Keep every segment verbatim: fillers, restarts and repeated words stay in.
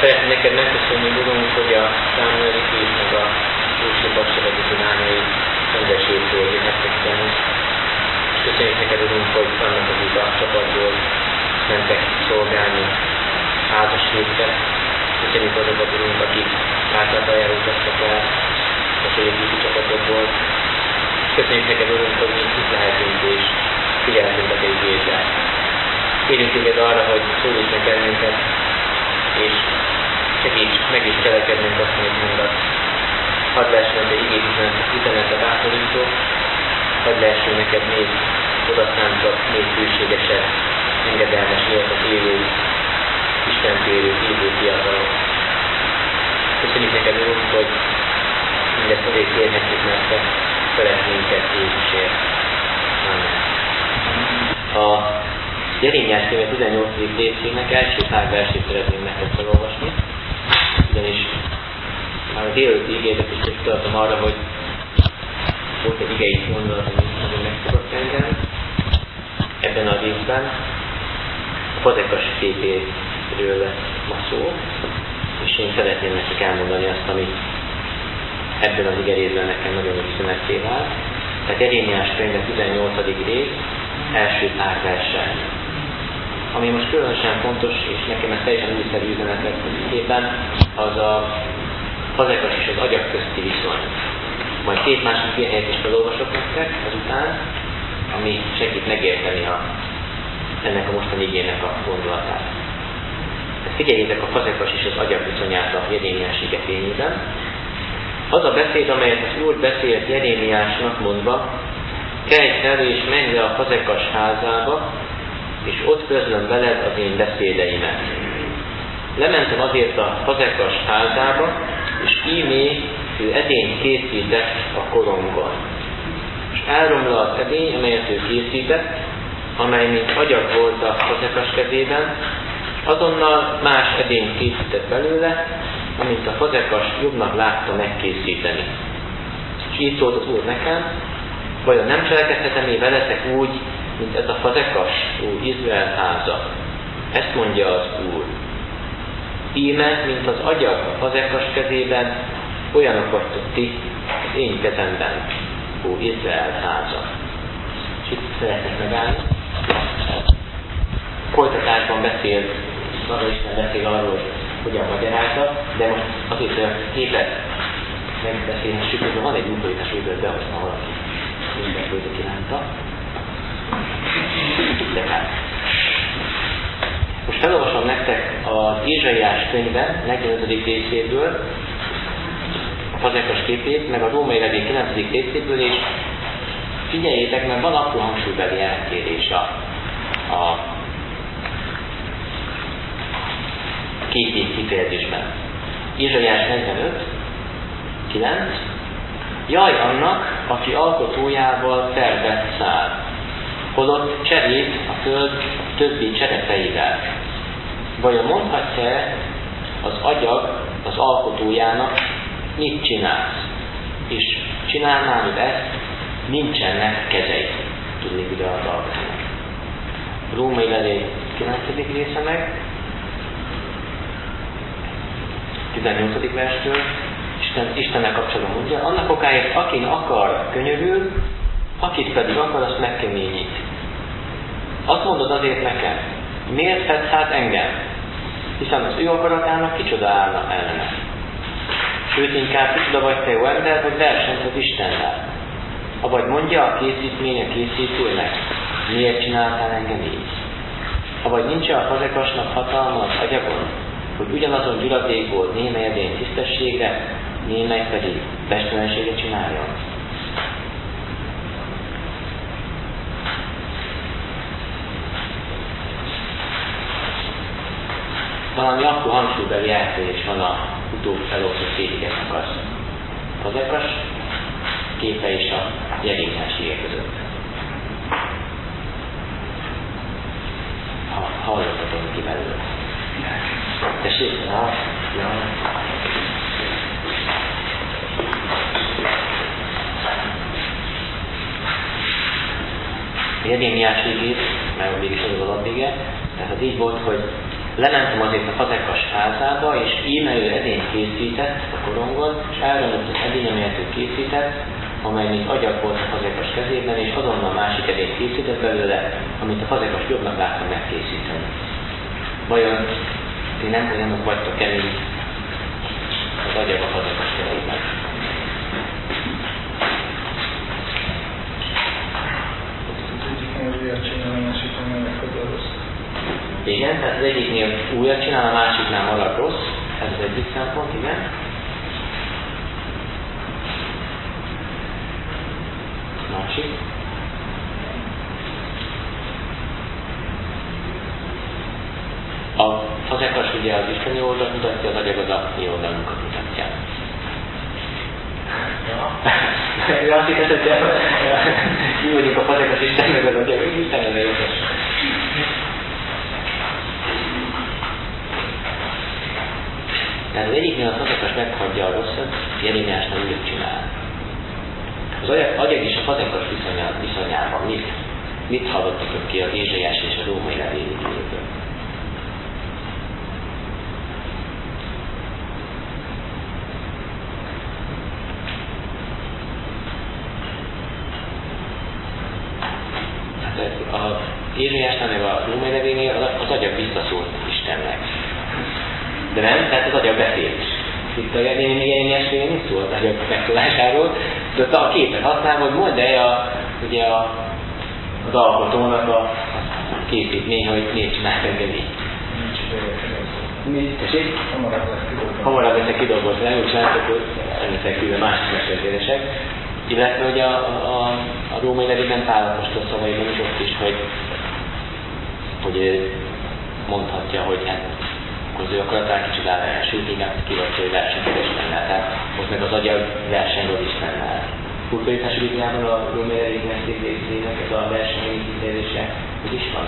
Szeretném neked megköszönni, Urunk, hogy a Sámuel igét meg a József Bacsevedi Dinányai szentességtől jöhettek velünk. És köszönjük neked, Urunk, hogy vannak akik a csapatból mentek szolgálni házas hétre. Köszönjük azokat, Urunk, akik hátratájára utaztak el a félképi csapatokból. Köszönjük neked, Urunk, hogy mi itt lehetünk és figyeltünk a te igéddel. Kérjünk téged arra, hogy szólíts meg bennünket, és segíts meg is cselekednünk azt, amit mondasz. Hadd lehessen a te igéd üzenete bátorító, hadd lehessen neked még odaszántabb, még hűségesebb, engedelmes életet élő, Isten félő, hívő fiatalok. Köszönjük neked, Urunk, hogy mindezt azért kérhetjük, mert te szeret minket Jézusért. Amen. A Jeremiás könyve tizennyolcadik részének első pár versét szeretném neked felolvasni, ugyanis már a délőtti igédet is tudtam arra, hogy volt egy igei mondat, ami nagyon megfogott engem ebben a részben. A fazekas képéről lesz ma szó, és én szeretném nektek elmondani azt, ami ebben az ige részben nekem nagyon nagy üzenetté vált. Tehát Jeremiás könyve tizennyolcadik rész, első pár versen. Ami most különösen fontos, és nekem ez teljesen újszerű üzenet lesz az igében, az a fazekas és az agyak közti viszony. Majd két másik helyet is felolvasok nektek azután, ami segít megérteni a, ennek a mostani igének a gondolatát. Figyeljétek a fazekas és az agyak viszonyát a Jeremiás ige fényében. Az a beszéd, amelyet az Úr beszélt Jeremiásnak mondva, kelj fel és menj le a fazekas házába, és ott közlöm veled az én beszédeimet. Lementem azért a fazekas házába, és ímé ő edényt készített a korongon. És elromla az edény, amelyet ő készített, amely mint agyak volt a fazekas kezében, azonnal más edényt készített belőle, amint a fazekas jobbnak látta megkészíteni. És így szólt az Úr nekem, vajon nem cselekedhetem-e veletek úgy, mint ez a fazekas, ó Izrael háza? Ezt mondja az Úr. Íme, mint az agyak a fazekas kezében, olyanok vagytok ti az én kezemben, ó Izrael háza. És itt szeretnék megállni. Folytatásban beszélt, maga Isten beszél arról, hogy hogyan magyarázza, de most azért a képet megbeszélhessük, hogy van egy újfordítás, hogy behozna valaki. Minden főzök iránta. De hát. Most felolvasom nektek az Ézsaiás könyve negyvenötödik részéből a fazekas képét, meg a Római levél kilencedik részéből, és figyeljétek, mert van apró hangsúlybeli eltérés a, a képi kifejezésben. Ézsaiás negyvenöt kilenc. Jaj annak, aki alkotójával felvett szál, holott cserép a föld többi cserepeivel. Vajon mondhatja az agyag az alkotójának, mit csinálsz? És csinálnál ezt, nincsenek kezei. Tudnék ide a dolgoknak. Római levél kilencedik része meg, tizennyolcadik verstől, Isten, Istennel kapcsolatban mondja, annak okáért, akin akar, könyörül, akit pedig akar, azt megkeményít. Azt mondod azért nekem, miért fedsz hát engem? Hiszen az ő akaratának kicsoda állna ellene. Sőt, inkább kicsoda vagy te jó ember, vagy versenyt az Istennel. Avagy mondja a készítmény a készítőnek, miért csináltál engem így? Avagy nincs a fazekasnak hatalma az agyagon, hogy ugyanazon gyuladékból némely edény tisztességre, némely pedig testtelenségre csináljon. Valami akkor hangsúlybeli eltérés van a utóbb felolvasott képeknek az fazekas képe és a Jeremiás ige között. Ha hallottatom ki belőle. Tessék? Ja, ja. Jeremiás igét, mert mégis az az alapige, tehát az így volt, hogy Lementem azért a fazekas házába, és íme ő edényt készített a korongon, és elromlott az edény, amelyet ő készített, amely mint agyak volt a fazekas kezében, és azonnal másik edényt készített belőle, amit a fazekas jobbnak látta megkészíteni. Vajon ti nem olyanok vagytok kemény az agyag a fazekas kezében? Igen, tehát az egyiknél újat csinál, a másiknál marad rossz. Ez az egyik szempont, igen. Másik. A fazekas ugye az isteni oldalt mutatja, az agyag az a mi oldalunkat mutatja. Ja, azt hittem, hogy mi vagyunk a fazekas Isten, meg az agyag, Isten ez a jogos. Tehát az egyiknél a fazekas meghagyja a rosszat, Jeremiásnál úgy csinál. Az agyag és a fazekas viszonyában mit, mit hallottak ki az Ézsaiás és a római levéliből? Az Ézsaiásnál meg a római levélnél az agyag visszaszólt Istennek. De nem, tehát az agyag beszél is. Itt a Jeremiás még szó az agyag megszólásáról, de ott a képet használ, hogy mondd el a, ugye a, az alkotónak a készítmény, hogy miért csinált engem így. Mi? Tessék? Hamarabb lesz kidolgozva. Hamarabb leszek kidolgozva, nem úgy csináltak, hogy elmeszek külön másik meséltélesek. Illetve hogy a, a, a római levélben Pál apostol szavaiban is ott is, hogy, hogy mondhatja, hogy hát az ő akaratán kicsit áll elsőt, inkább kivatja, hogy versenyző Istennel. Tehát ott meg az agyag verseny az Istennel. Furkolítás Bibliában a római levél részének ez a verseny kifejezése, hogy is van?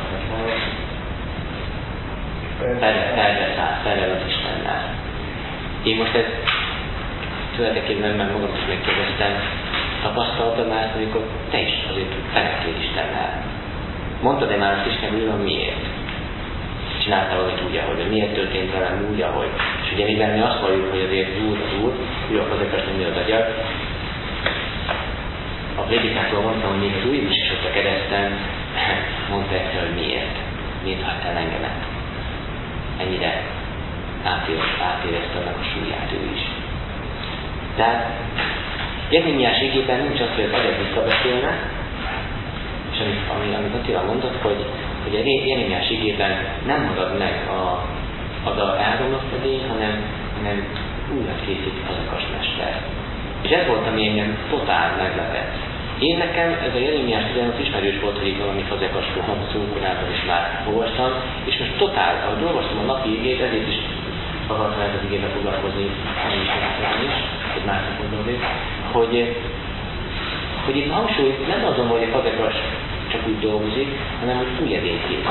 Felre az Istennel. Én most ezt tulajdonképpen meg magam is megkérdeztem, tapasztaltad már, amikor te is azért felettél Istennel. Mondtad-e már azt Isten, hogy miért? Csináltál valamit úgy, ahogy, miért történt velem úgy, ahogy. És ugye mivel mi azt valljuk, hogy azért az Úr az Úr, ő a fazekas, nem mi az agyag. A prédikátor mondtam, hogy még az Úr is ott a kereszten mondta egyszer, hogy miért. Miért hagytál engemet? Ennyire átérezte annak a súlyát ő is. Tehát Jeremiás igében nincs az, hogy az agyag visszabeszélne, és amit, ami, amit Attila mondott, hogy, hogy a Jeremiás igében nem marad meg a, az a elromlott edény, hanem, hanem újat készít fazekas mester. És ez volt, ami engem totál meglepett. Én nekem ez a Jeremiás tizenhat ismerős volt, hogy itt valami fazekasról szó, korábban is már olvastam, és most totál, ahogy olvastam a napi igét, ezért is akartam ez az igébe foglalkozni, én is láttam is, hogy másnak mondom, hogy, hogy itt a hangsúly nem azon, hogy a fazekas csak úgy dolgozik, hanem hogy új edényt készít.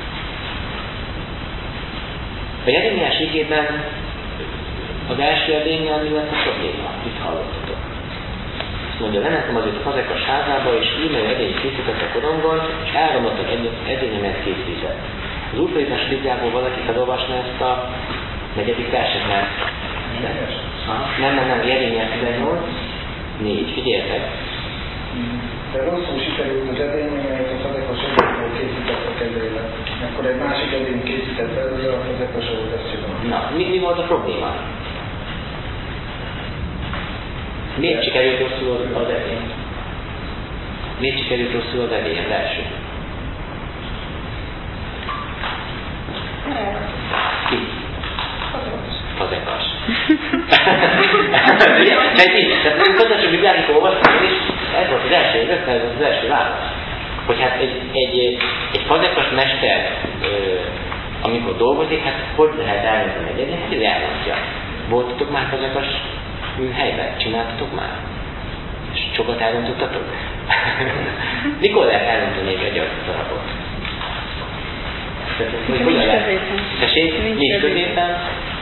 A Jeremiás igében az első edényen mi lett a probléma? Mit hallottatok? Azt mondja, lementem azért a fazekas házába, és íme edényt készített a korongon, és elromlott az edényemet készített. Az Úrfordítás Bibliából valaki felolvasna ezt a negyedik verset, mert... Nem, nem, nem, Jeremiás tizennyolc, négy, figyeljetek. De rosszul sikerült az edény, amelyet a fazekas edényből készített a kezébe. Akkor egy másik edény készített belőle, a fazekas volt ezt csinálni. Na, mi, mi volt a probléma? Miért sikerült rosszul az edény? Miért sikerült rosszul az edény? Az első. Ki? Fazekas. Mert így, tehát mondjuk az első Bibliánkor olvastam, és ez volt az első, rögtön ez volt az első válasz. Hogy hát egy, egy, egy fazekas mester, amikor dolgozik, hát hogy lehet elmondani egy egyet? Hát ő elmondja. Voltatok már fazekas műhelyben? Csináltatok már? És sokat elrontottatok? Mikor lehet elrontani egy agyag darabot? Hogy hogyan lehet? Tessék, nincs középen.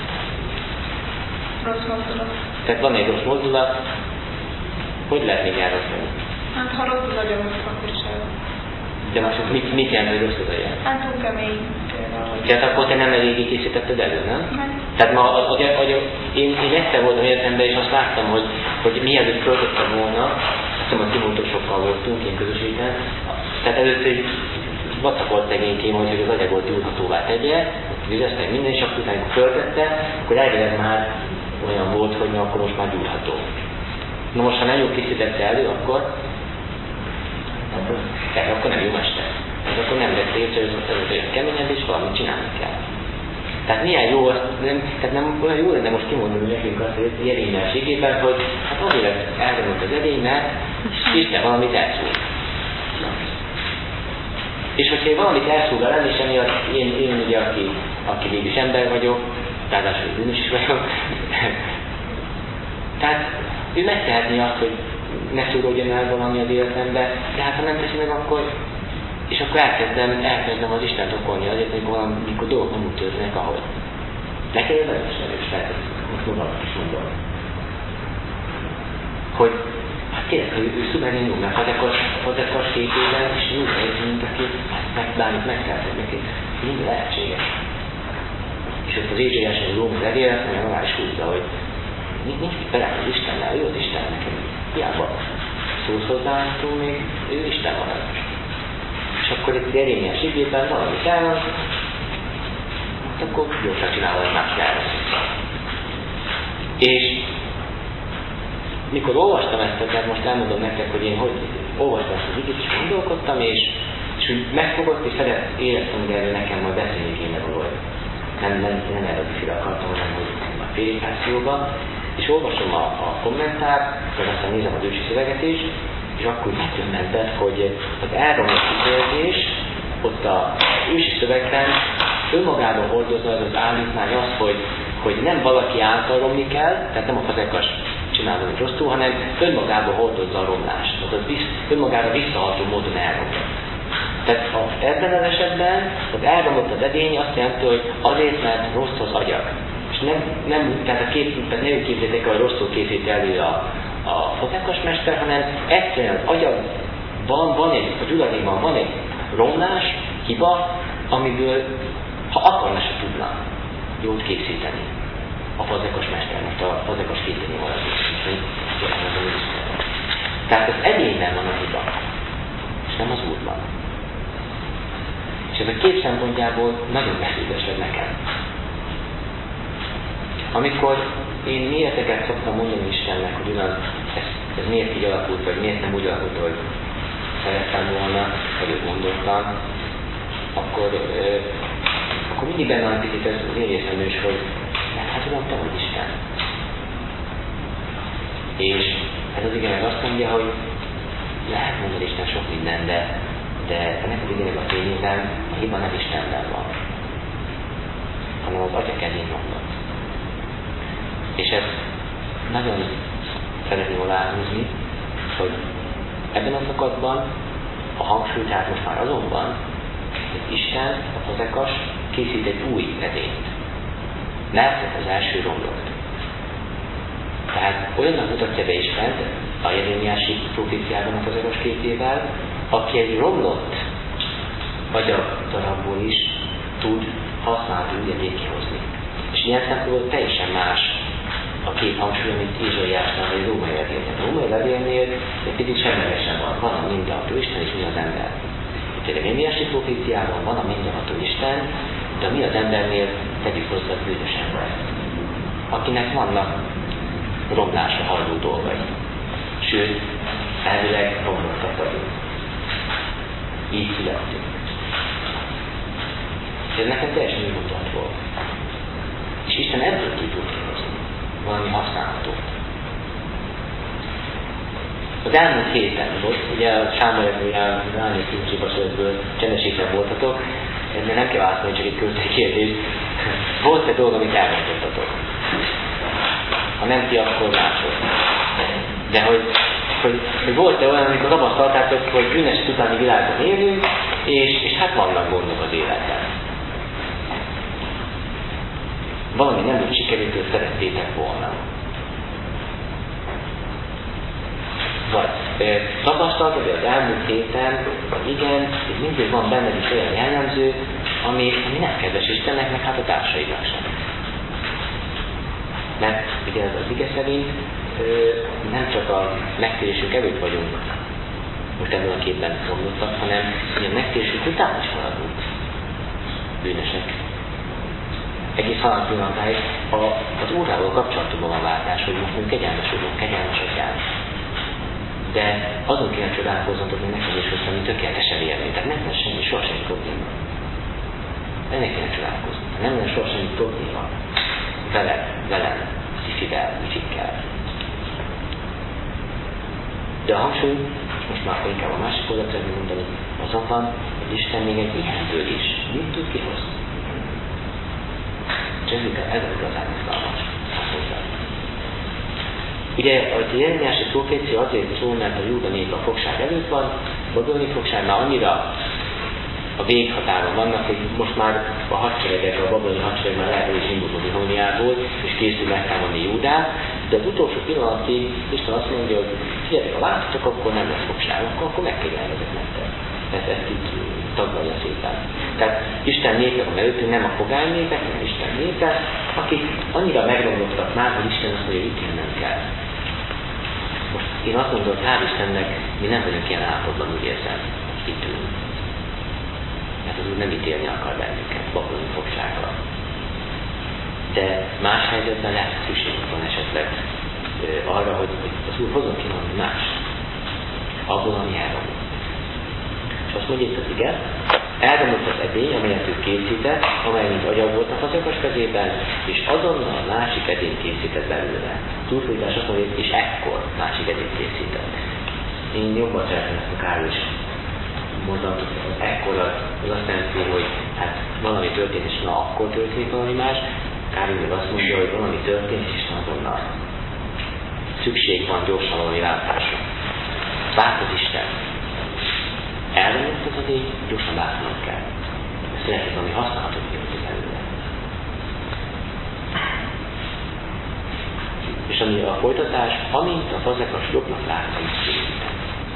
Rossz mozdulat. Tehát van egy rossz mozdulat, hogy lehet még elrontani? Hát ha rossz az agyam, akkor is el. De most mit, mit jelent, hogy rossz az agyam? Hát túl kemény. Tehát akkor te nem eléggé készítetted elő, nem? Tehát ma a, a, a, a, én, én egyszer voltam életemben, és azt láttam, hogy, hogy mielőtt költöttem volna, azt hiszem, a Timótosokkal voltunk, én közösíten, tehát először egy vacakolt szegénykém, hogy az anyagot gyúrhatóvá tegye, vizeztek minden, és akkor utána költette, akkor elvileg már olyan volt, hogy na, akkor most már gyúrható. Na most, ha nem jól készítette elő, akkor, akkor, akkor nem jó mester. Ez akkor nem lesz észre, hogy ez olyan keményebb, és valamit csinálni kell. Tehát milyen jó, nem, tehát nem olyan jó lenne most kimondani nekünk azt, hogy az edényelségében, hogy hát azért elromlott az edény, mert Isten valamit elszúr. És hogyha én valamit elszúr velem, és emiatt én, én ugye, aki, aki végül is ember vagyok, ráadásul bűnös is vagyok, tehát ő megtehetné azt, hogy ne szúródjon el valami az életembe, de hát ha nem teszi meg, akkor és akkor elkezdem, elkezdem az Istent okolni azért, hogy valamikor dolgok nem úgy történnek, ahogy. Nekem ez nagyon ismerős, tehát most magamnak is mondom. Hogy, hát tényleg, hogy ő szuverén úr, mert fazekos, fazekos képében, és úgy néz, mint aki meg, bármit megtehetett neki, mind lehetséges. És ott az Ézsaiásnak a Római levél, olyan alá is húzza, hogy nincs mit bele az Istennel, ő az Isten nekem. Hiába szólsz hozzá, még ő Isten marad. És akkor itt erényes igében valami kell, hát akkor gyorsan csinálva, hogy más kell. És mikor olvastam ezt, tehát most elmondom nektek, hogy én hogy olvastam ezt az igét, és gondolkodtam, és, és úgy megfogott, és szeret, éreztem, hogy erről nekem majd beszélni kéne róla. Nem, nem, nem erről is akartam, hanem hogy a prédikációba. És olvasom a, a kommentárt, vagy aztán nézem az ősi szöveget is, és akkor megdöbbentett, hogy az elromlott kifejezés ott a ősi szövegben önmagában hordozza az az állítmány azt, hogy, hogy nem valaki által romni kell, tehát nem a fazekas csinálva, hogy rosszul, hanem önmagában hordozza a romlást. Azaz visz, önmagára visszaható módon elromlott. Tehát a, ebben az esetben az elromlott az edény azt jelenti, hogy azért, mert rossz az agyag. És nem, nem tehát a kép, tehát ne úgy képzeljétek el, hogy rosszul készít elő a a fazekas mester, hanem egyszerűen az agyagban van egy, a gyulladékban van egy romlás, hiba, amiből, ha akarna, se tudna jót készíteni a fazekas mester, most a fazekas készíteni valaki. Tehát az edényben van a hiba, és nem az útban. És ez a két szempontjából nagyon beszédesebb nekem. Amikor én méreteket szoktam mondani Istennek, hogy ugyan ez, ez miért így alakult, vagy miért nem úgy alakult, hogy szerettem volna, vagy őt mondottam, akkor, euh, akkor mindig benne van picit ez az én részemről is, hogy hát tudom, te vagy Isten. És ez az igen meg azt mondja, hogy lehet mondani Isten sok minden, de, de ennek az igen a tényében a hiba nem Istenben van, hanem az Atya kezén mondott. És ezt nagyon szeretném aláhúzni, hogy ebben a szakaszban a hangsúly, tehát most már azon van, hogy Isten, a fazekas készít egy új edényt. Mert az első romlott. Tehát olyannak mutatja be Isten a Jeremiási proféciában a fazekas képével, aki egy romlott agyagdarabból is tud használni új edényt kihozni. És ilyen szempontból teljesen más a két hangsúly, amit Ézsaiásnál vagy a Római levélnél. A Római levélnél egy picit semlegesen van. Van a mindenható Isten és mi az ember. Itt a Jeremiási proféciában van a mindenható Isten, de mi az embernél tegyük hozzá a bűnös ember, akinek vannak romlásra hajló dolgai. Sőt, elvileg romlottak vagyunk. Így születtünk. Ez nekem teljesen új mutat volt. És Isten ebből ki tud kihozni valami használhatót. Az elmúlt héten volt, ugye a Sámolekből elmúlt Kimcsibasöldből csendesítve voltatok, ezzel nem kell válaszolni, csak egy költői kérdés. Volt-e dolog, amit elmondottatok? Ha nem ti, akkor mások. De hogy, hogy, hogy volt-e olyan, amikor tapasztaltátok, hogy bűnös utáni világban élünk, és, és hát vannak gondok az életben. Valami nem úgy sikerült, hogy szerettétek volna. Vagy e, tapasztaltad, hogy az elmúlt héten, igen, mindig van benned is olyan jellemző, ami, ami nem kedves Istennek, meg hát a társainak sem. Mert ugye az, az ige szerint ö, nem csak a megtérésünk előtt vagyunk most ebben a képben romlottak, hanem ugye a megtérésünk után is maradunk bűnösek. Egész halál pillanatáig az Úrrával kapcsolatban van váltás, hogy most mondjuk kegyelmesülünk, kegyelmesek járunk. De azon kéne csodálkoznatok, hogy nekem is hoztam, hogy tökéletesen élni. Tehát nem lesz semmi, soha semmi probléma. Ennek kéne csodálkozni. Nem lesz soha semmi probléma. Velem, velem, szifivel, wifikkel. De a hangsúly, most már inkább a másik oldalt szeretném mondani, azon van, hogy Isten még egy ilyenből is mit tud kihozni. És ez, ez az igazán izgalmas. Ugye a Jeremiási profécia azért szól, mert a Júda nép a fogság előtt van, a babiloni fogság már annyira a véghatáron vannak, hogy most már a hadseregek, a babiloni hadsereg már lehet, hogy indul Babilóniából, és készül megtámadni Júdát, de az utolsó pillanatig Isten azt mondja, hogy figyeljetek, ha láthatok, akkor nem lesz fogság, akkor, akkor megkegyelmezek nektek. Ez, ezt így taglalja szépen. Tehát Isten népe van előttünk, nem a pogány népek, hanem Isten népe, akik annyira megromlottak már, hogy Isten azt mondja, hogy ítélnem kell. Most én azt mondom, hogy hál' Istennek mi nem vagyunk ilyen állapotban, úgy érzem, itt ülünk. Mert az Úr nem ítélni akar bennünket, babiloni fogsággal. De más helyzetben lehet, hogy szükségünk van esetleg ö, arra, hogy az Úr hozzon ki valami más. Abból, ami elromlott. És azt mondja itt az ige, elromlott az edény, amelyet ő készített, amely mint agyag volt a fazekas kezében, és azonnal a másik edény készített belőle. Túlfordítás azt mondja, és ekkor másik edény készített. Én jobban szeretném ezt a Károly is mondani, az ekkor az, az azt jelenti, hogy hát valami történt, és na akkor történik valami más. Károly meg azt mondja, hogy valami történt, és azonnal szükség van gyorsan valami váltásra. Vált az Isten. Elromlott az adény, gyorsan váltanunk kell. Ezt lehet, valami használható kérdés előre. És ami a folytatás, amint a fazekas jobbnak látta, is készített.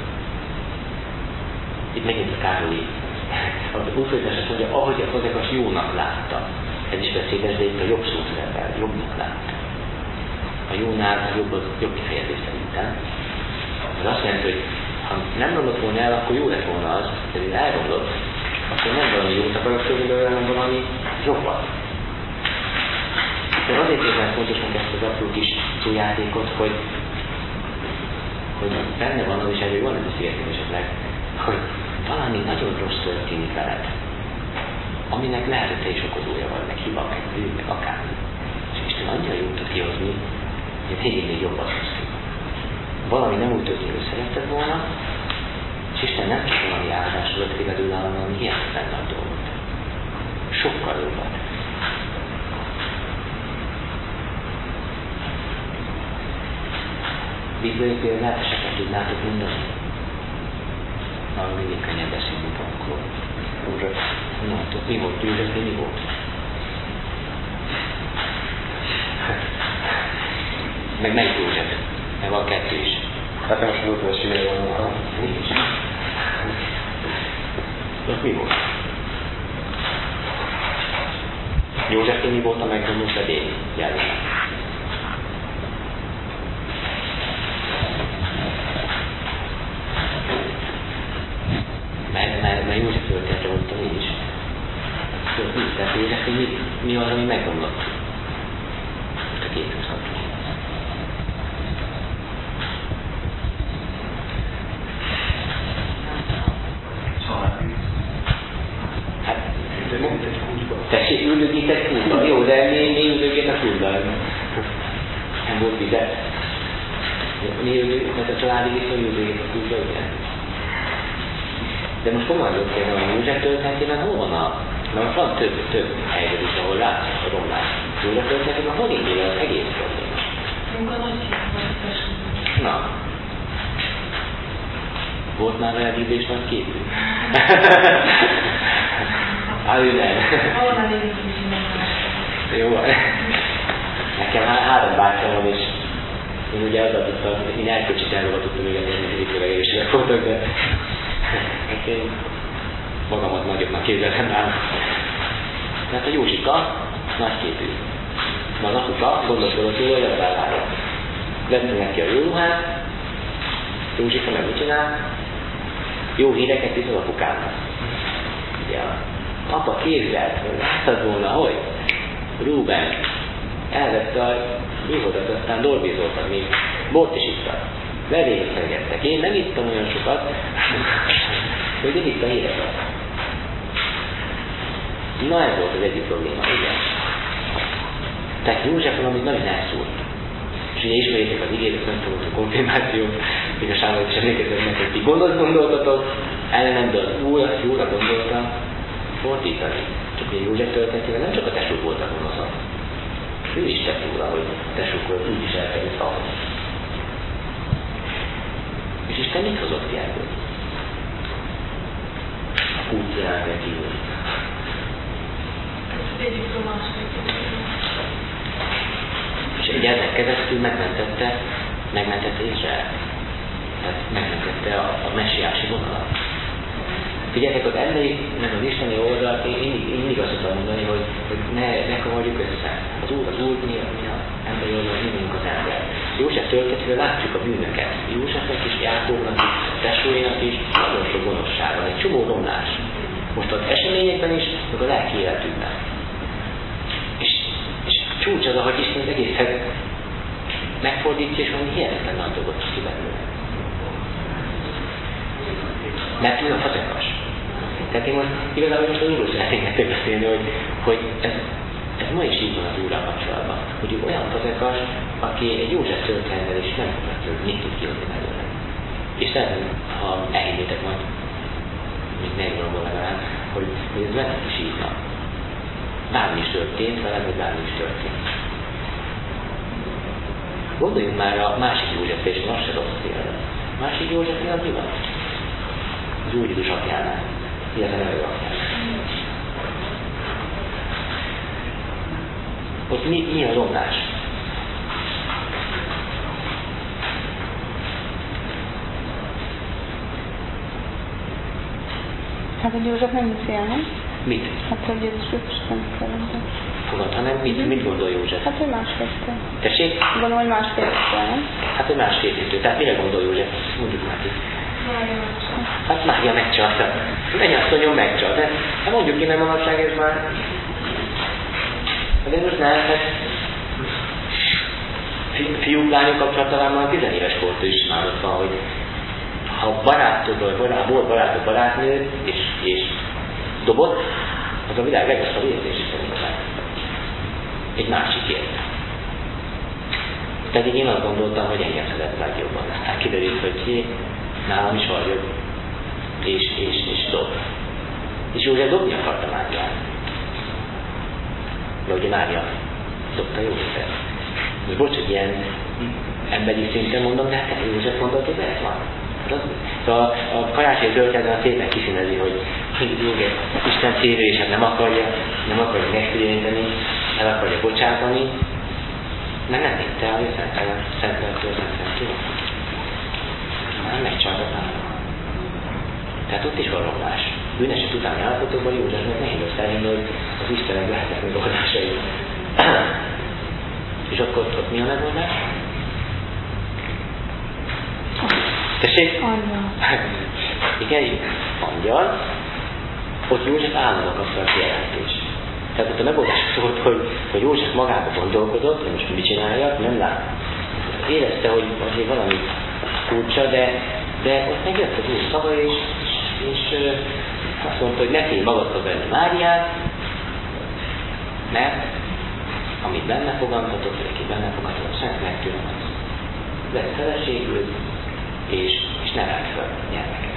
Itt megint a Károlyi. Az újfőzés azt mondja, ahogy a fazekas jónak látta. Ez is beszédes, de itt a jobb szót szerepel, jobbnak látta. A jónál a jobb, az jobb kifejezés szerintem. Ez azt jelenti, hogy ha nem romlott volna el, akkor jó lett volna az, de mivel elromlott, akkor nem valami jót akarok tudni belőle, hanem valami jobbat. De azért érzem fontosnak ezt az apró kis szójátékot, hogy, hogy benne van az is, hogy jól nem beszéltünk esetleg, hogy valami nagyon rossz történik veled, aminek lehet, hogy te is okozója vagy, meg hiba, meg bűn, meg akármi. És Isten annyira jót tud kihozni, hogy a végén még jobbat hoz ki. Valami nem úgy történik, hogy szeretted volna, és Isten nem csak valami áldásról téged ő állam, valami hihetetlen nagy dolgot. Sokkal jobbat. Bibliai példát esetleg tudnátok mondani? Arról mindig könnyen beszélünk akkor. József. No, mi volt? József mi volt? Meg melyik József? Meg van kettő is. Hát nem most volt, hogy sírja van. Nincs. Ott mi volt? József mi volt a megromlott edény jellemben? Mert, mert, mert József történetre mondtam én is. Tehát József mi, mi az, ami megromlott? Most a kéthez kapcsolatban. Tessék, üldögített kútban. Jó, de mi, mi üldögít a kútban? Nem volt vizet. Mi üldögít, a családi viszony üldögít a kútban, ugye? De most komolyan kérdem, a József történetében hol van a... Mert van több, több helyzet is, ahol látszik a romlás. József történetében hol indul az egész probléma? Na. Volt már olyan bíblés nagy képű? Á, ő nem. Jó, nekem há- három bátyám van, és én ugye azzal tudtam, én elkölcsit elróval tudtam őket érni, hogy itt legészségek voltak, de én magamat nagyobbnak képzelem rám. Mert a Józsika nagyképű. Az apuka gondoskodott róla, hogy elvárja. Vette neki a jó ruhát, Józsika meg mit csinál? Jó híreket visz az apukának. Ugye az apa képzelt, hogy láttad volna, hogy Rúben elvette a juhodat, aztán dolgozoltak, még bort is ittak. Levélszegettek. Én nem ittam olyan sokat, hogy nem itt a híreket. Na ez volt az egyik probléma, igen. Tehát József valamit nagyon elszúrt. És ugye ismerjétek az igét, nem tudom, a konfirmációt, igazságban is emlékeznek meg, hogy ti gondot gondoltatok, ellenem, de az Úr azt jóra gondolta fordítani. Csak ugye József történetében nem csak a tesók voltak gonoszak. Ő is tett róla, hogy tesókról úgy is elkerült ahhoz. És Isten mit hozott ki ebből? A kultúrán kívül. És egy ezen keresztül megmentette, megmentette Izrael. Tehát megmentette a, a messiási vonalat. Figyeljetek, az emberi, meg az isteni oldalt én mindig, én mindig azt tudom mondani, hogy, hogy ne, ne kavarjuk össze. Az Úr, az Úr, mi, mi az emberi oldalt, mi vagyunk az ember. József történetében látjuk a bűnöket. Józsefnek is, Jákóbnak is, tesóinak is nagyon sok gonoszság van, egy csomó romlás. Most az eseményekben is, meg a lelki életükben. És, és csúcs az, ahogy Isten az egészet megfordítja, és valami hihetetlen nagy dolgot ki belőle. Mert ő a fazekas. Tehát én most igazából most az Úrról szeretnék nektek beszélni, hogy, hogy ez, ez ma is így van az Úrral kapcsolatban. Hogy ő olyan fazekas, aki egy József történetben is nem tudja, hogy mit tud kihozni belőle. És szerintem, ha elhinnétek majd, még négy dolgban legalább, hogy, hogy ez velem is így van. Bármi is történt, velem, hogy bármi is történt. Gondoljunk már a másik Józsefre, és az se rossz példa. A másik Józsefnél az mi van? Az Úr Jézus apjánál, illetve nevő apjánál. Ott mi, mi a romlás? Hát, hogy József nem hiszi el, nem? Mit? Hát, hogy Jézus Krisztus nem szerinte. Fogad, hanem mit, mm-hmm. mit gondol József? Hát, hogy másféltől. Tessék? Gondolom, hogy másféltől, nem? Hát, hogy másféltől. Tehát mire gondol József? Mondjuk neki. Hát Mária megcsalta. Mennyasszonyon megcsalt. Hát mondjuk ki, nem a manapság ez már. De most nem, hát fi, fiúk-lányok kapcsolatban már tizenéves kortól is már ott van, hogy ha barátod, barát, volt barátok barátnő, és, és dobott, az a világ legrosszabb érzési szerintem. Egy másikért. Pedig én azt gondoltam, hogy engem szeret legjobban. Aztán kiderült, hogy ki, nálam is van jobb, és, és, és dob. És József dobni akarta Máriát. De ugye Mária dobta Józsefet. Most bocs, hogy ilyen emberi szinten mondom, de hát József mondott, hogy ez van. Szóval a karácsonyi történetben szépen kiszínezi, hogy József Isten félő, és hát nem akarja, nem akarja megtéríteni, el akarja bocsátani, mert nem hitte, hogy a Szent Lelkről Szent már megcsaltak nálam. Tehát ott is van romlás. Bűneset utáni állapotokban Józsefnek nehéz összeállni, hogy az Istenek lehetnek megoldásai. És akkor ott mi a megoldás? Tessék? Angyal. Igen, angyal. Ott József álmodnak kapta a kijelentés. Tehát ott a megoldás szólt, hogy, hogy József magába gondolkodott, hogy most mit csinálja, nem lát. Érezte, hogy azért valami furcsa, de, de ott megjött az Úr szava, és, és, és azt mondta, hogy ne félj magadhoz venni Máriát, mert amit benne fogadhatott, vagy aki benne fogadhatott, Szent Lélek az lesz feleségül, és, és neveld fel gyermeket.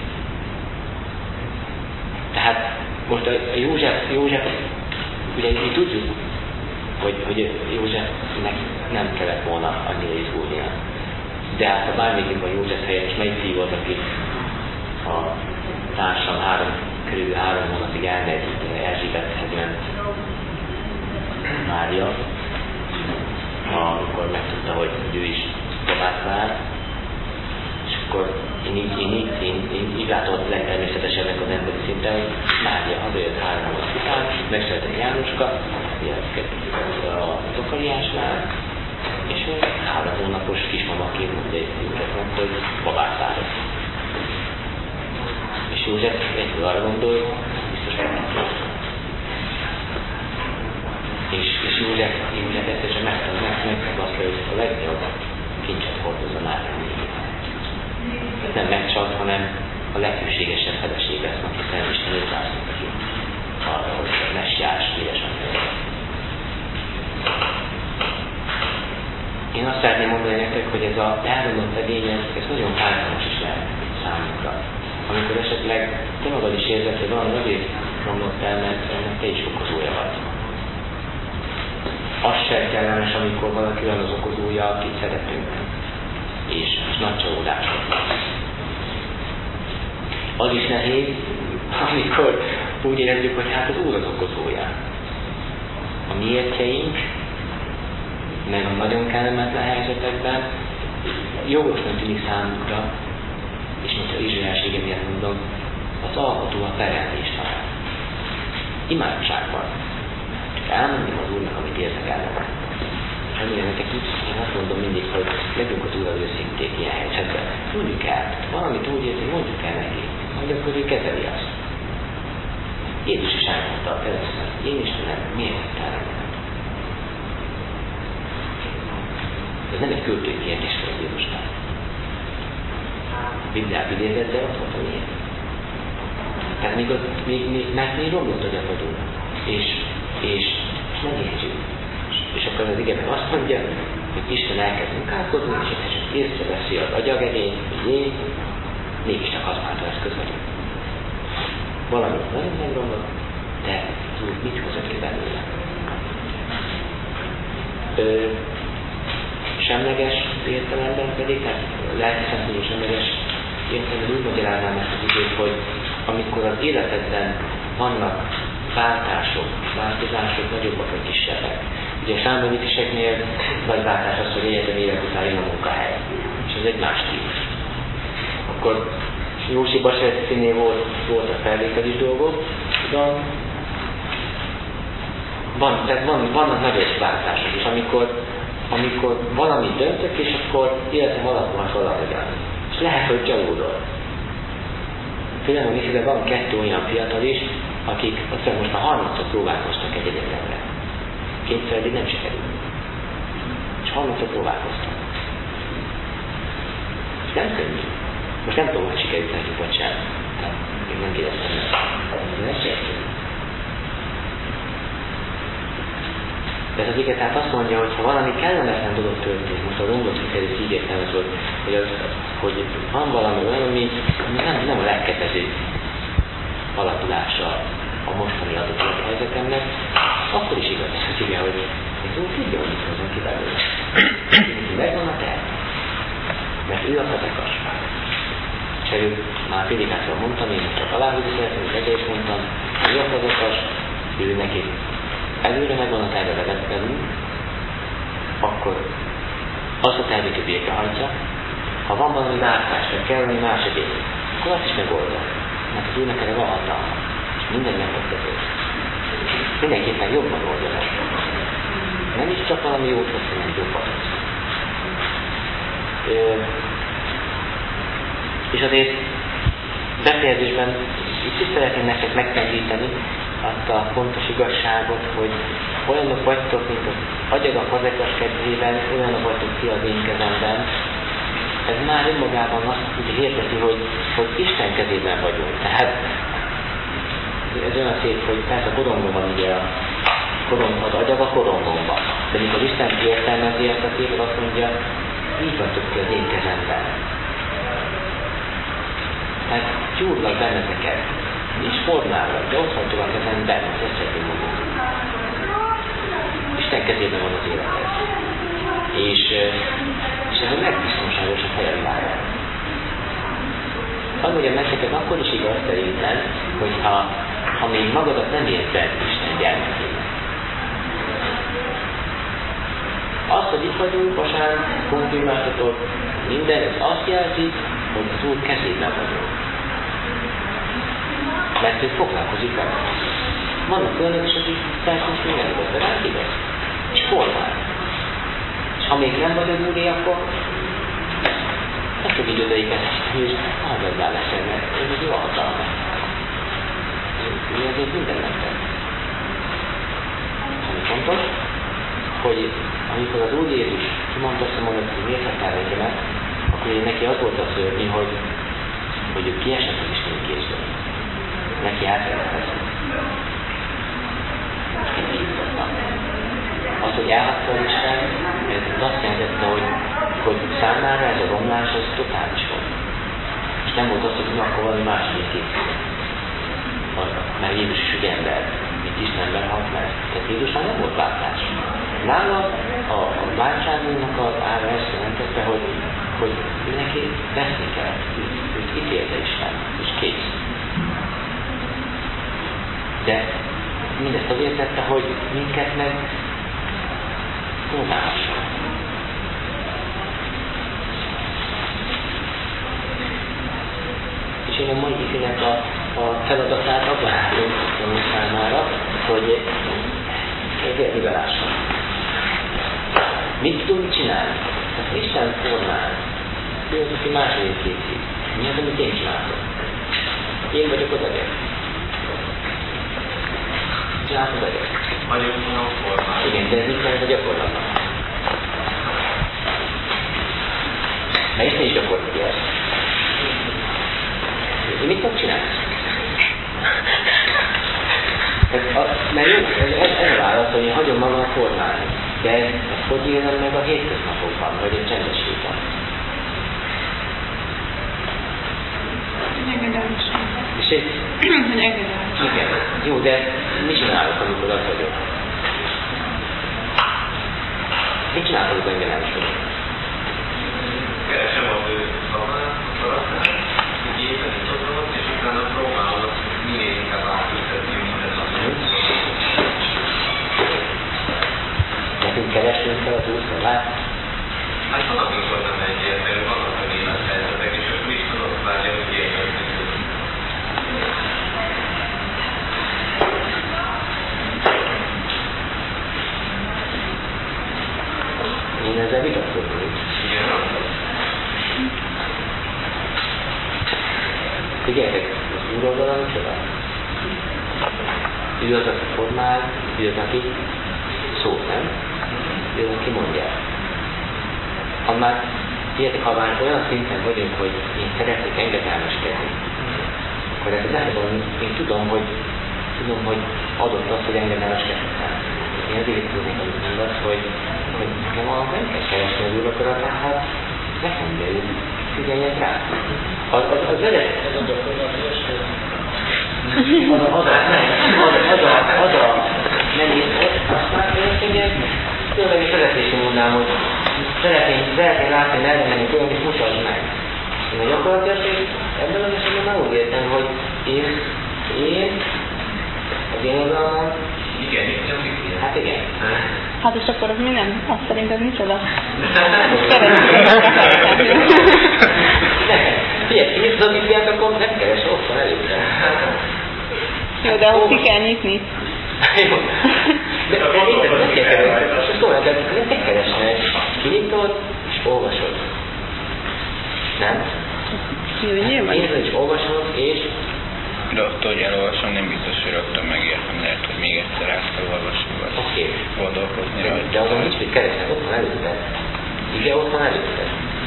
Tehát most a József, József ugye mi tudjuk, hogy, hogy Józsefnek nem kellett volna annyira izgulnia. De hát ha bármelyikünk a József helyett, és melyik ti volt, aki a társam három, körülbelül három hónapig elmegy Erzsébethez ment Mária, amikor megtudta, hogy ő is babát vár, és akkor én így, én így, én, én így látom a legtermészetesebbnek az emberi szinten, hogy Mária hazajött három hónap után, megszületett Jánoska, a Zokariásnál, és három hónapos kismamaként mondja Józsefnek, hogy babát várok. És József egyből arra gondol, biztos megmondja. És, és József, József egyszerűen megtapasztalja, hogy a legnagyobb kincset hordozza már. Tehát nem megcsalt, hanem a leghűségesebb feleség lesz, akit Isten őt választott ki arra, hogy a messiás édesanyja. Én azt szeretném mondani nektek, hogy ez a elromlott edény, ez nagyon fájdalmas is lehet számunkra. Amikor esetleg te magad is érzed, hogy valami azért romlott el, mert ennek te is okozója vagy. Az sem kellemes, amikor valaki olyan az okozója, akit szeretünk, és, és nagy csalódások. Az is nehéz, amikor úgy érezzük, hogy hát az Úr az okozója. A miértjeink, meg a nagyon kellemetlen helyzetekben jogosnak tűnik számunkra, és mint az Izraelsége miatt mondom, az alkotó a felelést talál. Imádságban. Csak elmondom az Úrnak, amit érzek ellene. És amire nektek én azt mondom mindig, hogy legyünk az Úrral őszinték ilyen helyzetben. Mondjuk el, valamit úgy érzi, mondjuk el neki, hogy akkor ő kezeli azt. Jézus is elmondta a kereszten, én Istenem, miért tettem? Ez nem egy költői kérdés volt Jézusnál. A Bibliát idézett, de ott volt a miért. Tehát még, az, még, még, mert még romlott a gyakorlunk, és, és nem értjük. És akkor az ige meg azt mondja, hogy Isten elkezd munkálkodni, és egyszerűen észreveszi az agyagedényt, hogy jé, mégiscsak használta eszköz vagyok. Valamit nagyon megromlott, de Úr mit hozott ki belőle? Ö, semleges értelemben pedig, tehát lelki szempontból semleges értelemben úgy magyaráznám ezt az időt, hogy amikor az életedben vannak váltások, változások nagyobbak vagy kisebbek. Ugye a sándornikiseknél nagy váltás az, hogy egyetem évek után jön a munkahely. És ez egy más stílus. Akkor Jósi Basercinél volt, volt a felvételis dolgok, de van, tehát van, vannak nagyobb váltások is, amikor, amikor valamit döntök, és akkor életem alakulhat valahogyan. És lehet, hogy csalódol. Figyelem, hogy van kettő olyan fiatal is, akik aztán most már harmadszor próbálkoztak egy egyetemre. Kétszer eddig nem sikerült. És harmadszor próbálkoztak. És nem könnyű. Most nem tudom, hogy sikerült nekik vagy sem. Még nem kérdeztem meg. De ez sem. De ez az ige tehát azt mondja, hogy ha valami kellemetlen dolog történik, most a romlott kifejezés így értelmez, hogy, hogy, az, hogy van valami olyan, ami nem, nem a legkedvezőbb alakulása a mostani adott helyzetemnek, akkor is igaz, hogy igen, hogy ez úgy tudja, hogy mit hozzon ki belőle. Megvan a terv. Mert ő a fazekas. És előbb már prédikációval mondtam, én most csak aláhúzni szeretném, hogy egyre is mondtam, ő a fazekas, ő neki előre megvan a terve velünk, akkor azt a tervét ő végrehajtja. Ha van valami váltás, vagy kell valami más egyéb, akkor azt is megoldja. Mert az úrnak erre van hatalma. És minden megtető. Mindenképpen jobban oldja meg. Nem is csak valami jót lesz, hanem jobban. És azért befejezésben itt is szeretném nektek megkendíteni azt a fontos igazságot, hogy olyanok vagytok, mint az agyag a fazekas kedvében, olyanok vagytok ti az én kezemben. Ez már önmagában azt ugye hirdeti, hogy, hogy Isten kezében vagyunk. Tehát ez olyan szép, hogy persze a korongban van ugye a korong, az agyag a korongon van. De mikor Isten értelmezi ezt a képet, azt mondja, így vagytok ti az én kezemben. Tehát gyúrlak benneteket, és formálnak, de ott vagytok a kezemben, ezt szeretném mondani. Isten kezében van az életed. És, és ez a legbiztonságosabb hely a világban. Hadd mondjam nektek, ez akkor is igaz szerintem, hogyha ha még magadat nem érzed Isten gyermekének. Az, hogy itt vagyunk, vasárnap, konfirmáltatok, minden, ez azt jelzi, hogy az Úr kezében vagyunk. Mert ő foglalkozik vele. vannak olyanok is, akik teljesen még előbb, de nem igaz. És formál. És ha még nem vagy az úré, akkor nem csak így odaik ezt, és hallgaddál leszel, mert ez az ő hatalma. Ő azért minden nem tett. Ami fontos, hogy amikor az Úr Jézus kimondta azt a mondatot, hogy miért hagytál engemet, akkor neki az volt a szörnyű, hogy, hogy ő kiesett az Isteni kézből. Neki átjelentett. Az, hogy elhagyta az Isten, ez azt jelentette, hogy, hogy számára ez a romlás az totális volt. És nem volt az, hogy na, akkor valami második készül. Mert Jézus is ugye ember, mint Isten ember halt meg. Tehát Jézusnál nem volt váltás. Nála a, a váltságunknak az ára ezt jelentette, hogy, hogy neki veszni kell, őt ítélte Isten, és kész. De mindezt azért tette, hogy minket meg formálhasson. És én a mai ifinek a, a feladatát abban állom számára, hogy ezért belásson. Mit tudunk csinálni? Tehát Isten formál. Ő az, aki második készít. Mi az, amit én csinálom? Én vagyok az agyag. Csinálsz az agyag. Vagyok a formál. Igen, de ez mit jelent a gyakorlatban? Mert Isten is gyakorlati az. Én mit tudok csinálni? Tehát a, mert jó, ez, ez, ez a válasz, hogy én hagyom magam formálni. De ez, ez hogy élem meg a hétköznapokban, vagy a csendességben? Engedelmesen. És ez... Hogy engedelmesen. Igen. Jó, de mit csinálok, amikor az vagyok? Mit csinálok, amikor engedelmes vagyok? Keresem az ő szavát, a karakter, hogy éppen itt tudom, és utána próbálom minél inkább átültetni minden napot. Nekünk keresünk fel az úr szavát? Hát van, amikor nem egyértelmű, vannak a élethelyzetek, és akkor is tudok várni, hogy értetni tudom. Én ezzel vitatkozom. Igen. Figyeljetek, az úr oldalán micsoda? Ő az, aki formál, ő az, aki szó, nem? Ő az, aki mondja. Ha már, figyeljetek, ha már olyan szinten vagyunk, hogy én szeretnék engedelmeskedni, akkor ez igazából én tudom, hogy tudom, hogy adott azt, hogy engedelmeskedhetem. Én azért tudnék amit mondasz, hogy, hogy nekem a nem kell keresni az úr akaratához, nekem de ő figyeljen rá. Az, az, az vezető. Ez a gyakorlati eset. Az a, az a, nem, az a, az a, az a, nem én, azt már én tényleg egy szeretésű mondanám, hogy szeretném, szeretném látni, hogy merre menni, olyan, hogy mutasd meg. Én a gyakorlati eset, ebben az esetben már úgy értem, hogy én, én, az én oldalon, Igen, igen, igen. hát igen. Hát és akkor az mi nem? Azt szerinted micsoda? Figyelj, kinyitod a Bibliát, akkor nem keres, ott van előtte. Jó, de ahhoz ki kell nyitni. Jó. De érted, nem kell keresni, most szóval, de nem kell keresni. Kinyitod, és olvasod. Nem? Jó, nyilván. Kinyitod, és olvasod, és... De attól, hogy elolvasom, nem biztos, hogy rögtön megértem, lehet, hogy még egyszer át kell olvasni, vagy Oké. gondolkozni rajta. De azon nincs mit keresni, ott van előtte. Igen, ott van előtte.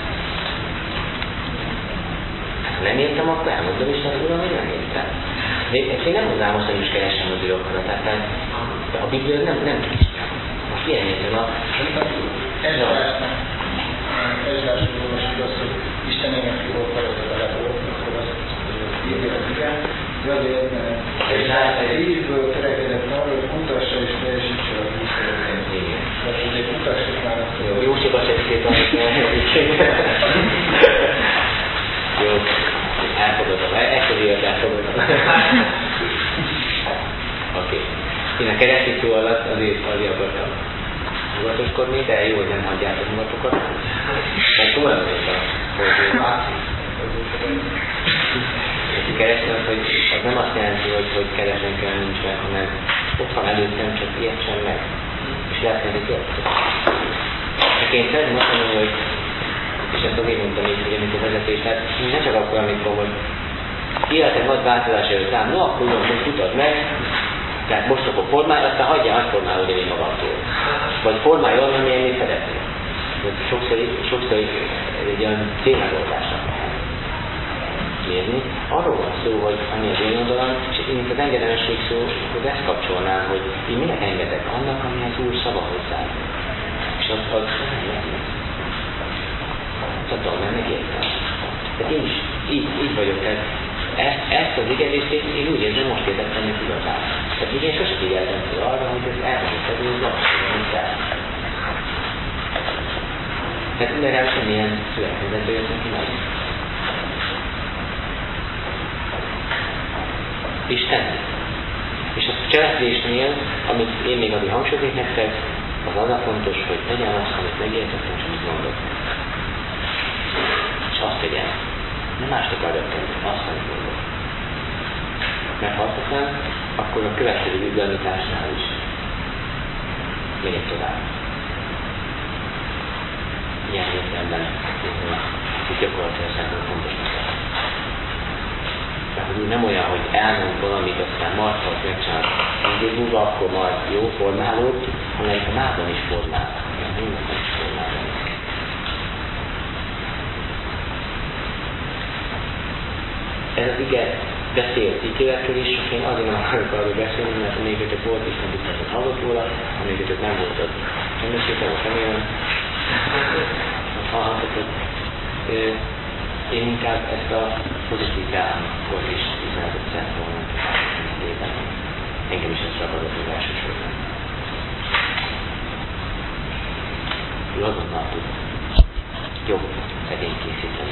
Ha nem értem, akkor elmondom is, hogy uram, hogy nem értem. De én nem mondanám azt, hogy is keresem az ő akaratát, tehát a Biblia nem, nem Krisztián. Most ilyen értem a... Ezrásnak, Ezrásról olvasjuk azt, hogy Istenének jó akarata vele volt, akkor azt írja az igen, de azért, mert egy évből törekedett arra, hogy mutassa és teljesítse az Istenet. Igen. Tehát azért mutassuk már azt, Jó, jó sokat segítét amit Jó, elfogadom, ezt az évet elfogadom. Oké. Én a keresztény szó alatt azért, azért akartam tudatoskodni, de jó, hogy nem hagyjátok magatokat. Tehát komolyan mondtam, hogy Keresni az, hogy az nem azt jelenti, hogy, hogy keresni kell nincs meg, hanem ott van előttem, csak értsen meg. És lehet kezdeni következni. Csak én szeretném azt mondani, hogy és ezt azért mondtam így, hogy amikor vezetés, tehát ne csak akkor, amikor most életem nagy változás előtt rám, no akkor úgy, hogy futad meg, tehát most akkor formálj, aztán hagyjál, hogy formálod én magamtól. Vagy formálj onnan, amilyen én szeretném. Sokszor, sokszor egy olyan célmegoldásra nézni. Arról van szó, hogy annyi az én oldalam, és én az engedelmesség szó, hogy ezt kapcsolnám, hogy én minek engedek annak, ami az Úr szava hozzám. És az, az nem lenni. Tudom, mert megértem. Tehát én is így, így vagyok, tehát ezt, ezt az igerést én, én úgy érzem, most értettem, hogy igazán. Tehát még én sosem figyeltem fel arra, hogy ez elvezethető, hogy lassúan kell. Tehát legalább semmilyen születkezetből jött neki meg. Isten. És a cselekvésnél, amit én még addig hangsúlyoznék nektek, az az a fontos, hogy tegyen azt, amit megértettem, és amit mondok. És azt tegyen. Nem mást akarjak tenni, azt, amit mondok. Mert ha azt teszem, akkor a következő üdvönításnál is megyek tovább. Ilyen értelemben itt gyakorlatilag szerintem fontos neked. Mert hogy nem olyan, hogy elmond valamit, aztán majd ha megcsinálod tíz év múlva, akkor majd jó formálód, hanem a mában is formál. Mindennel is formál. Ez az ige beszélt ítéletről is, csak én azért nem akarok arról beszélni, mert amelyikőtök volt Isten tiszteletet hallott róla, amelyikőtök nem volt ott. Rendessétek, most remélem, hallhatatok. Én inkább ezt a pozitív reálmot is üzenetet szert volna éppen. Engem is ezt ragadott az elsősorban. Jó, azonnal tud jobb edényt készíteni.